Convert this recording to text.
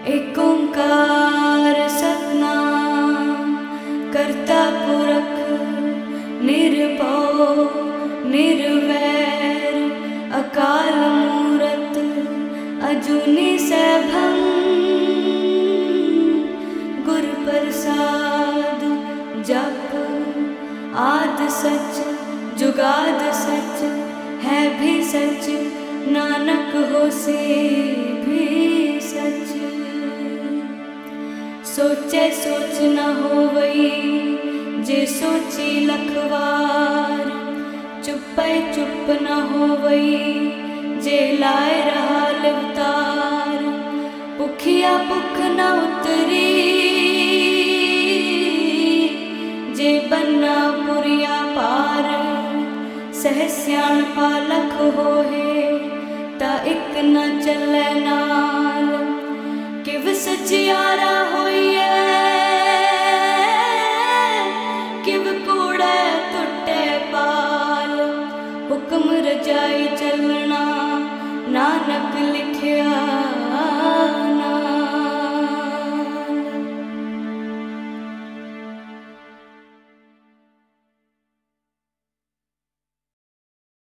ਏਕ ਓਂਕਾਰ सतनाम करता पुरख निरभउ निर्वैर अकाल मूरत अजूनी सैभं गुर प्रसाद जप आद सच जुगाद सच है भी सच नानक होसे भी सच। सोचे सोच न होवई जे सोची लखवार चुपै चुप न होवई जे लाए रहा लिवतार भुखिया भुख न उतरी जे बन्ना पुरिया पार सह सियाणपा लख होए ता इक न चलै नाल किव सचियारा होइए किव कूड़े टुटे पाल हुक्म रजाई चलना नानक लिखिया